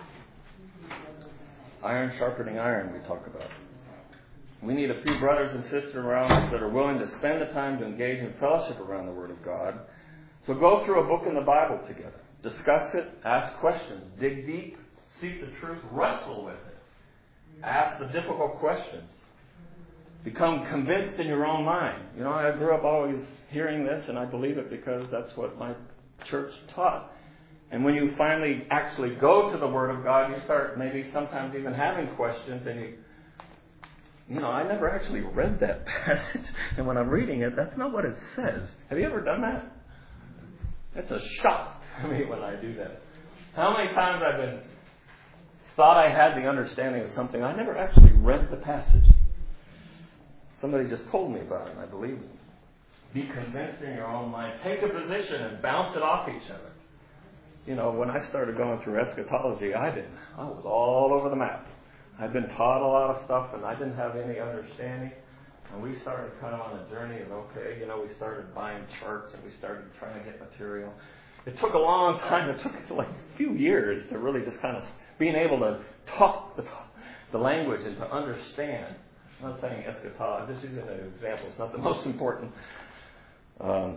Iron sharpening iron, we talk about. We need a few brothers and sisters around us that are willing to spend the time to engage in fellowship around the Word of God. So go through a book in the Bible together. Discuss it. Ask questions. Dig deep. Seek the truth. Wrestle with it. Ask the difficult questions. Become convinced in your own mind. You know, I grew up always hearing this, and I believe it because that's what my church taught. And when you finally actually go to the Word of God, you start maybe sometimes even having questions, and you, you know, I never actually read that passage, and when I'm reading it, that's not what it says. Have you ever done that? It's a shock to me when I do that. How many times I've been thought I had the understanding of something. I never actually read the passage. Somebody just told me about it, and I believed it. Be convinced in your own mind. Take a position and bounce it off each other. You know, when I started going through eschatology, I didn't. I was all over the map. I'd been taught a lot of stuff, and I didn't have any understanding. And we started kind of on a journey of, okay, you know, we started buying charts, and we started trying to get material. It took a long time. It took like a few years to really just kind of being able to talk the, the language and to understand. I'm not saying eschatology. I'm just using an example. It's not the most important. Um,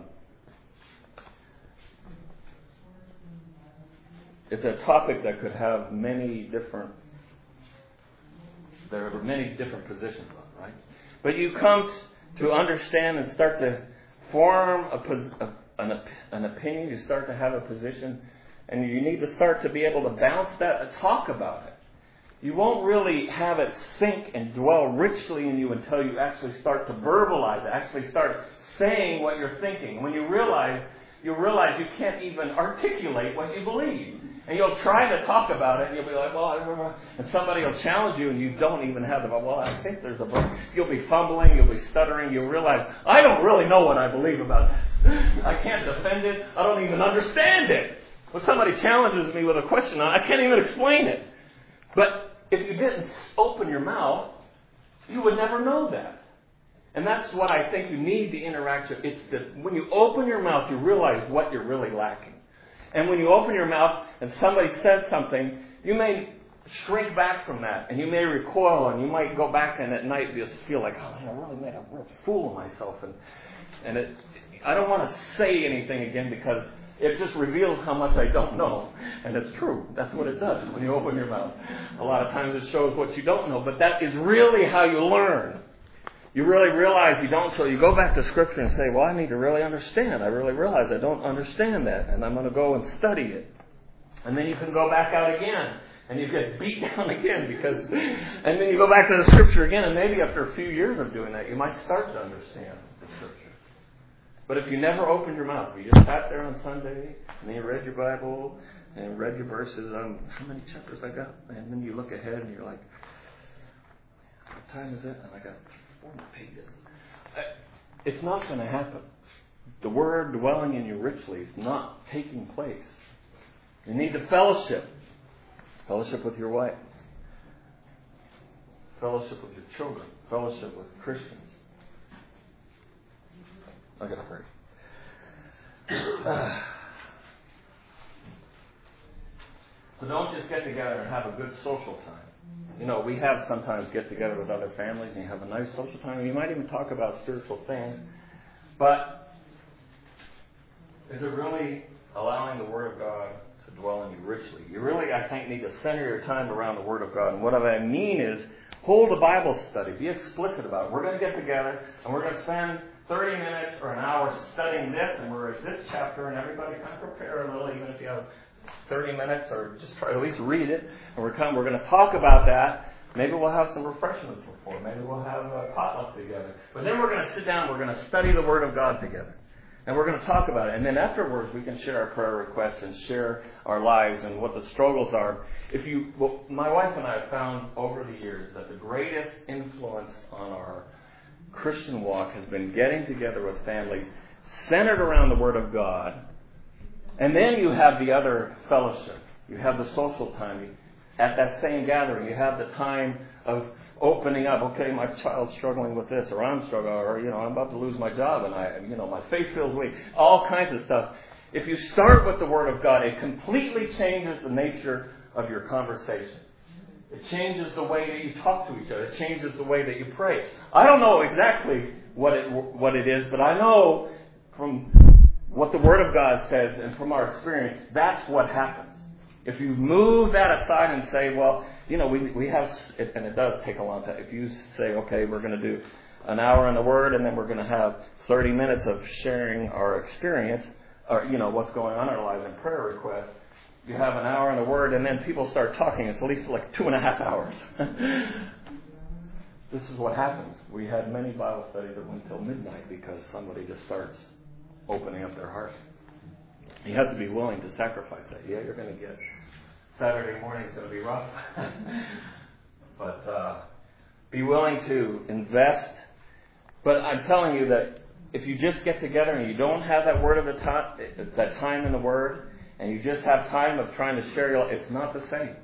it's a topic that could have many different, there are many different positions on, right? But you come to understand and start to form a, a, an, an opinion. You start to have a position. And you need to start to be able to bounce that and talk about it. You won't really have it sink and dwell richly in you until you actually start to verbalize it, actually start saying what you're thinking. When you realize, you realize you can't even articulate what you believe. And you'll try to talk about it, and you'll be like, well, I remember. And somebody will challenge you, and you don't even have the, well, I think there's a book. You'll be fumbling, you'll be stuttering, you'll realize, I don't really know what I believe about this. I can't defend it. I don't even understand it. When somebody challenges me with a question, I can't even explain it. But if you didn't open your mouth, you would never know that. And that's what I think you need the interaction. It's that when you open your mouth, you realize what you're really lacking. And when you open your mouth and somebody says something, you may shrink back from that, and you may recoil, and you might go back and at night just feel like, oh, man, I really made a real fool of myself, and and it, I don't want to say anything again because it just reveals how much I don't know, and it's true. That's what it does when you open your mouth. A lot of times it shows what you don't know, but that is really how you learn. You really realize you don't, so you go back to Scripture and say, well, I need to really understand. I really realize I don't understand that, and I'm going to go and study it. And then you can go back out again, and you get beat down again, because, and then you go back to the Scripture again, and maybe after a few years of doing that, you might start to understand the Scripture. But if you never opened your mouth, if you just sat there on Sunday, and then you read your Bible, and read your verses, um, how many chapters I got? And then you look ahead, and you're like, what time is it? And I got four more pages. It's not going to happen. The Word dwelling in you richly is not taking place. You need to fellowship. Fellowship with your wife. Fellowship with your children. Fellowship with Christians. I gotta hurry. Uh, so don't just get together and have a good social time. You know, we have sometimes get together with other families and you have a nice social time. And you might even talk about spiritual things. But is it really allowing the Word of God to dwell in you richly? You really, I think, need to center your time around the Word of God. And what I mean is, hold a Bible study. Be explicit about it. We're going to get together and we're going to spend thirty minutes or an hour studying this, and we're at this chapter, and everybody kind of prepare a little, even if you have thirty minutes, or just try to at least read it. And we're kind of, we're going to talk about that. Maybe we'll have some refreshments before. Maybe we'll have a potluck together. But then we're going to sit down. We're going to study the Word of God together. And we're going to talk about it. And then afterwards, we can share our prayer requests and share our lives and what the struggles are. If you, well, my wife and I have found over the years that the greatest influence on our Christian walk has been getting together with families centered around the Word of God. And then you have the other fellowship. You have the social time. At that same gathering, you have the time of opening up. Okay, my child's struggling with this, or I'm struggling, or, you know, I'm about to lose my job, and I, you know, my faith feels weak. All kinds of stuff. If you start with the Word of God, it completely changes the nature of your conversation. It changes the way that you talk to each other. It changes the way that you pray. I don't know exactly what it what it is, but I know from what the Word of God says and from our experience, that's what happens. If you move that aside and say, well, you know, we we have, and it does take a long time. If you say, okay, we're going to do an hour in the Word, and then we're going to have thirty minutes of sharing our experience, or, you know, what's going on in our lives and prayer requests. You have an hour in the Word, and then people start talking. It's at least like two and a half hours. This is what happens. We had many Bible studies that went until midnight because somebody just starts opening up their heart. You have to be willing to sacrifice that. Yeah, you're going to get Saturday morning is going to be rough. But uh, be willing to invest. But I'm telling you that if you just get together and you don't have that word of the time, that time in the Word, and you just have time of trying to share your life, it's not the same.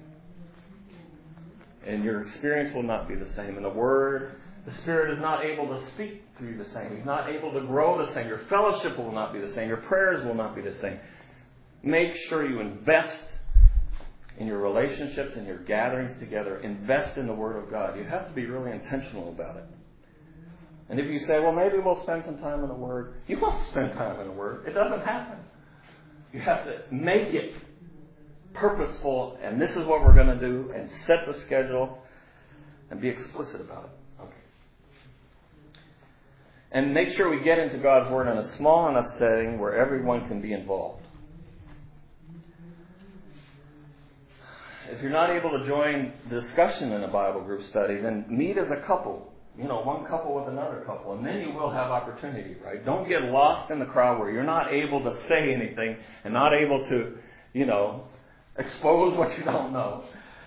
And your experience will not be the same. And the Word, the Spirit is not able to speak through you the same. He's not able to grow the same. Your fellowship will not be the same. Your prayers will not be the same. Make sure you invest in your relationships and your gatherings together. Invest in the Word of God. You have to be really intentional about it. And if you say, well, maybe we'll spend some time in the Word, you won't spend time in the Word. It doesn't happen. You have to make it purposeful, and this is what we're going to do, and set the schedule, and be explicit about it. Okay. And make sure we get into God's Word in a small enough setting where everyone can be involved. If you're not able to join discussion in a Bible group study, then meet as a couple. You know, one couple with another couple, and then you will have opportunity, right? Don't get lost in the crowd where you're not able to say anything and not able to, you know, expose what you don't know.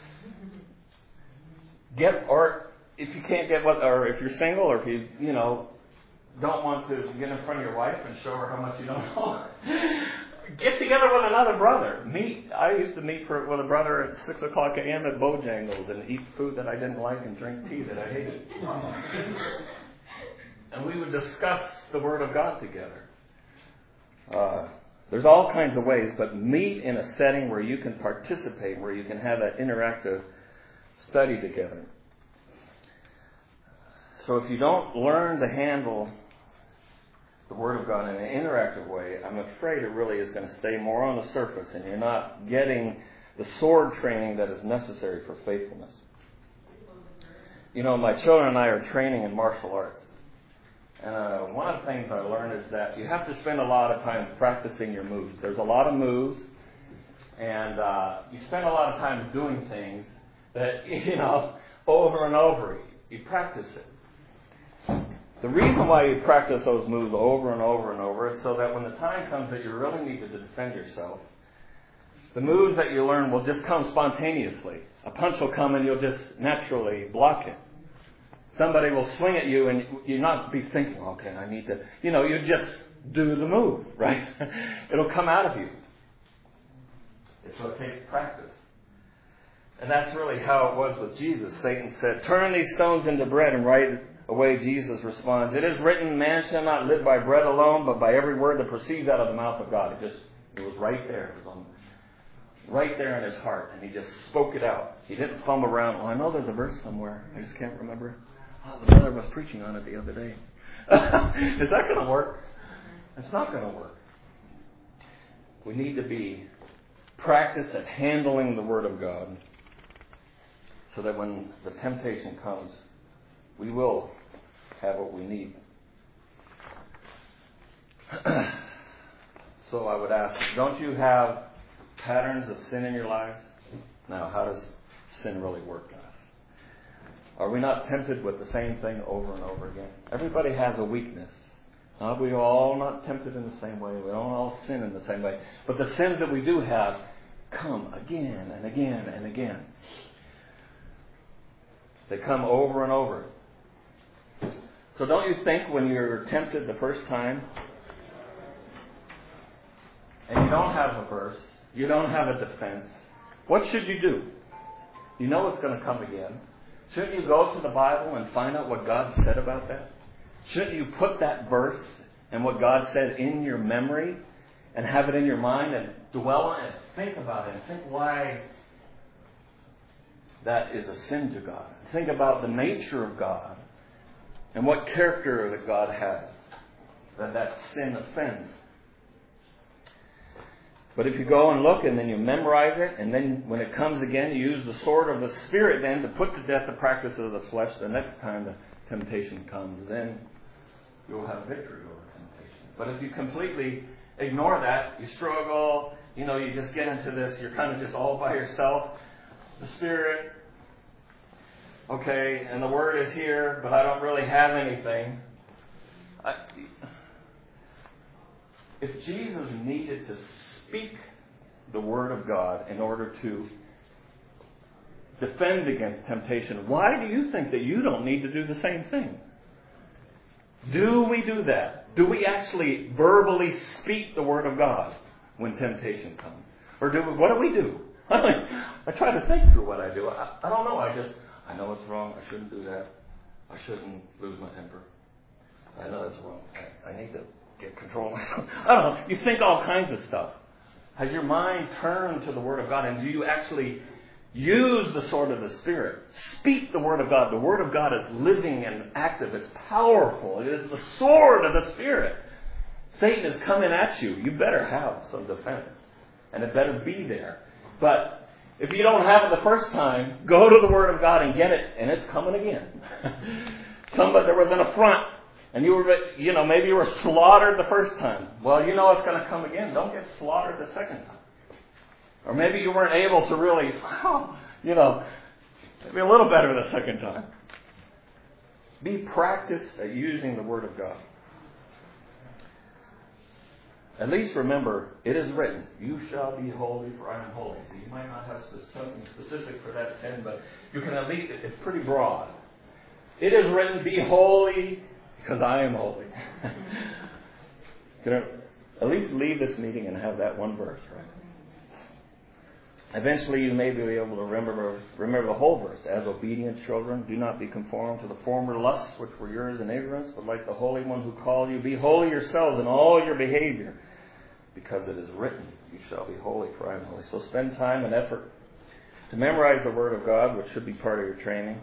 Get, or if you can't get what, or if you're single, or if you, you know, don't want to get in front of your wife and show her how much you don't know, get together with another brother. Meet. I used to meet for, with a brother at six o'clock a.m. at Bojangles and eat food that I didn't like and drink tea that I hated. And we would discuss the Word of God together. Uh, there's all kinds of ways, but meet in a setting where you can participate, where you can have that interactive study together. So if you don't learn to handle the Word of God in an interactive way, I'm afraid it really is going to stay more on the surface, and you're not getting the sword training that is necessary for faithfulness. You know, my children and I are training in martial arts. And uh, one of the things I learned is that you have to spend a lot of time practicing your moves. There's a lot of moves, and uh, you spend a lot of time doing things that, you know, over and over. You practice it. The reason why you practice those moves over and over and over is so that when the time comes that you really need to defend yourself, the moves that you learn will just come spontaneously. A punch will come and you'll just naturally block it. Somebody will swing at you and you'll not be thinking, okay, I need to, you know, you just do the move, right? It'll come out of you. So it takes practice. And that's really how it was with Jesus. Satan said, turn these stones into bread, and right away Jesus responds, it is written, man shall not live by bread alone, but by every word that proceeds out of the mouth of God. It just, it was right there. It was on, right there in his heart, and he just spoke it out. He didn't fumble around. Well, I know there's a verse somewhere. I just can't remember it. Oh, the brother was preaching on it the other day. Is that going to work? It's not going to work. We need to be practiced at handling the Word of God so that when the temptation comes, we will have what we need. So I would ask, don't you have patterns of sin in your lives? Now, how does sin really work on us? Are we not tempted with the same thing over and over again? Everybody has a weakness. Uh, we are all not tempted in the same way. We don't all sin in the same way. But the sins that we do have come again and again and again. They come over and over. So don't you think when you're tempted the first time and you don't have a verse, you don't have a defense, what should you do? You know it's going to come again. Shouldn't you go to the Bible and find out what God said about that? Shouldn't you put that verse and what God said in your memory and have it in your mind and dwell on it and think about it and think why that is a sin to God? Think about the nature of God and what character that God has that that sin offends. But if you go and look and then you memorize it, and then when it comes again, you use the sword of the Spirit then to put to death the practice of the flesh, the next time the temptation comes, then you'll have victory over temptation. But if you completely ignore that, you struggle, you know, you just get into this, you're kind of just all by yourself. The Spirit, okay, and the Word is here, but I don't really have anything. I, if Jesus needed to speak the Word of God in order to defend against temptation, why do you think that you don't need to do the same thing? Do we do that? Do we actually verbally speak the Word of God when temptation comes? Or do we, what do we do? I try to think through what I do. I, I don't know. I just, I know it's wrong. I shouldn't do that. I shouldn't lose my temper. I know that's wrong. I, I need to get control of myself. I don't know. You think all kinds of stuff. Has your mind turned to the Word of God? And do you actually use the sword of the Spirit? Speak the Word of God. The Word of God is living and active. It's powerful. It is the sword of the Spirit. Satan is coming at you. You better have some defense. And it better be there. But if you don't have it the first time, go to the Word of God and get it. And it's coming again. Somebody, there was an affront. And you were, you know, maybe you were slaughtered the first time. Well, you know it's going to come again. Don't get slaughtered the second time. Or maybe you weren't able to really, oh, you know, maybe a little better the second time. Be practiced at using the Word of God. At least remember, it is written, you shall be holy for I am holy. So you might not have something specific for that sin, but you can at least, it's pretty broad. It is written, be holy because I am holy. Can I at least leave this meeting and have that one verse, right? Eventually you may be able to remember, remember the whole verse. As obedient children, do not be conformed to the former lusts which were yours in ignorance, but like the Holy One who called you, be holy yourselves in all your behavior, because it is written, you shall be holy for I am holy. So spend time and effort to memorize the Word of God, which should be part of your training.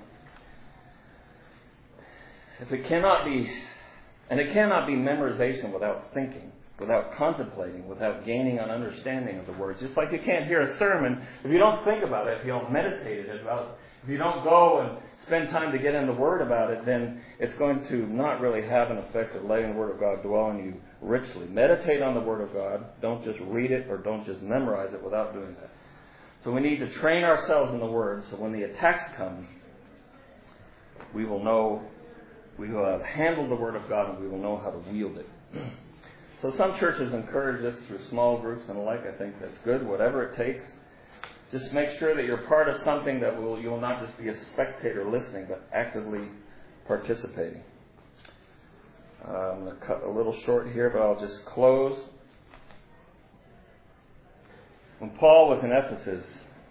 If it cannot be, and it cannot be memorization without thinking, without contemplating, without gaining an understanding of the words. Just like you can't hear a sermon if you don't think about it, if you don't meditate it about, if you don't go and spend time to get in the Word about it, then it's going to not really have an effect of letting the Word of God dwell in you richly. Meditate on the Word of God. Don't just read it or don't just memorize it without doing that. So we need to train ourselves in the Word so when the attacks come, we will know, we will have handled the Word of God and we will know how to wield it. So some churches encourage this through small groups and the like. I think that's good, whatever it takes. Just make sure that you're part of something that will, you will not just be a spectator listening, but actively participating. Uh, I'm going to cut a little short here, but I'll just close. When Paul was in Ephesus,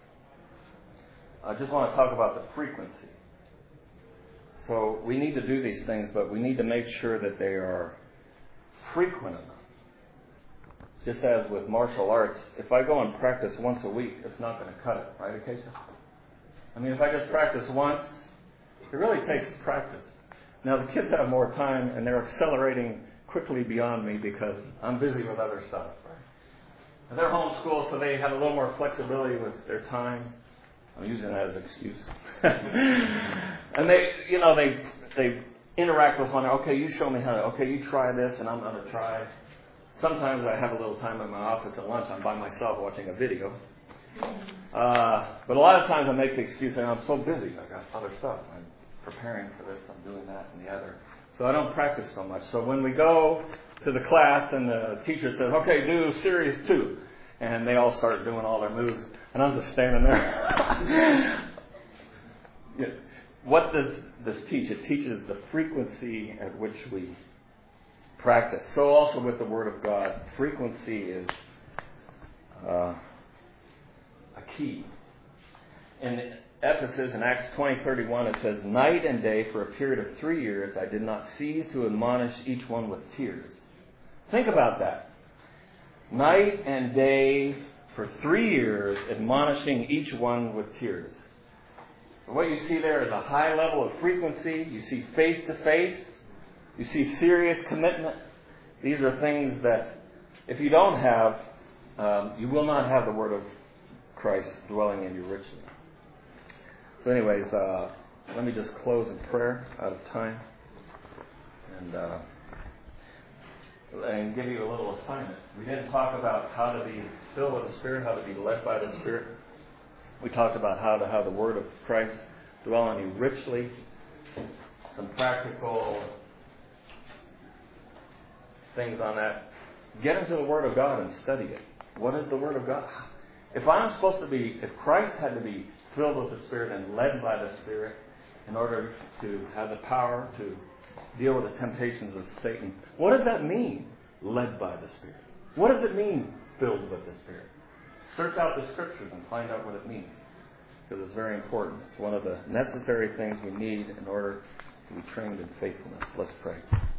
I just want to talk about the frequency. So we need to do these things, but we need to make sure that they are frequent enough. Just as with martial arts, if I go and practice once a week, it's not going to cut it, right, Acacia? I mean, if I just practice once, it really takes practice. Now, the kids have more time, and they're accelerating quickly beyond me because I'm busy with other stuff, right? And they're homeschooled, so they have a little more flexibility with their time. I'm using that as an excuse. And they, you know, they they interact with one another. Okay, you show me how to, okay, you try this, and I'm going to try. Sometimes I have a little time in my office at lunch. I'm by myself watching a video. Uh, but a lot of times I make the excuse that I'm so busy. I got other stuff. I'm preparing for this. I'm doing that and the other. So I don't practice so much. So when we go to the class and the teacher says, okay, do series two. And they all start doing all their moves. And I'm just standing there. Yeah. What does this teach? It teaches the frequency at which we practice. So also with the Word of God, frequency is uh, a key. In Ephesus, in Acts twenty thirty-one, it says, night and day for a period of three years I did not cease to admonish each one with tears. Think about that. Night and day for three years admonishing each one with tears. What you see there is a high level of frequency. You see face to face. You see serious commitment. These are things that if you don't have, um, you will not have the Word of Christ dwelling in you richly. So anyways, uh, let me just close in prayer out of time. And uh, and give you a little assignment. We didn't talk about how to be filled with the Spirit, how to be led by the Spirit. We talked about how to have the Word of Christ dwell in you richly. Some practical things on that. Get into the Word of God and study it. What is the Word of God? If I'm supposed to be, if Christ had to be filled with the Spirit and led by the Spirit in order to have the power to deal with the temptations of Satan, what does that mean, led by the Spirit? What does it mean, filled with the Spirit? Search out the Scriptures and find out what it means, because it's very important. It's one of the necessary things we need in order to be trained in faithfulness. Let's pray.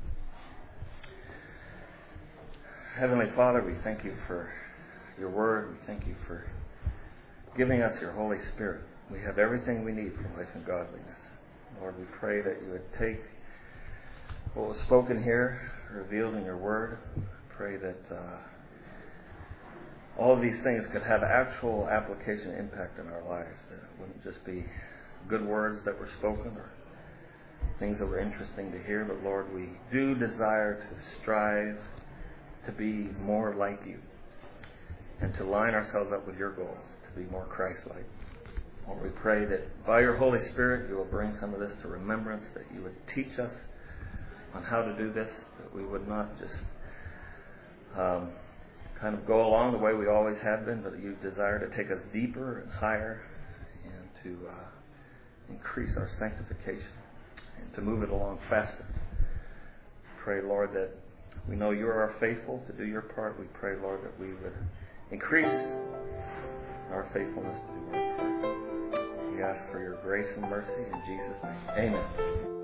Heavenly Father, we thank you for your Word. We thank you for giving us your Holy Spirit. We have everything we need for life and godliness. Lord, we pray that you would take what was spoken here, revealed in your Word. Pray that uh, all of these things could have actual application and impact in our lives. That it wouldn't just be good words that were spoken or things that were interesting to hear. But Lord, we do desire to strive to be more like you and to line ourselves up with your goals, to be more Christ-like. Lord, we pray that by your Holy Spirit you will bring some of this to remembrance, that you would teach us on how to do this, that we would not just um, kind of go along the way we always have been, but that you desire to take us deeper and higher and to uh, increase our sanctification and to move it along faster. Pray, Lord, that we know you are faithful to do your part. We pray, Lord, that we would increase our faithfulness to do our part. We ask for your grace and mercy in Jesus' name. Amen.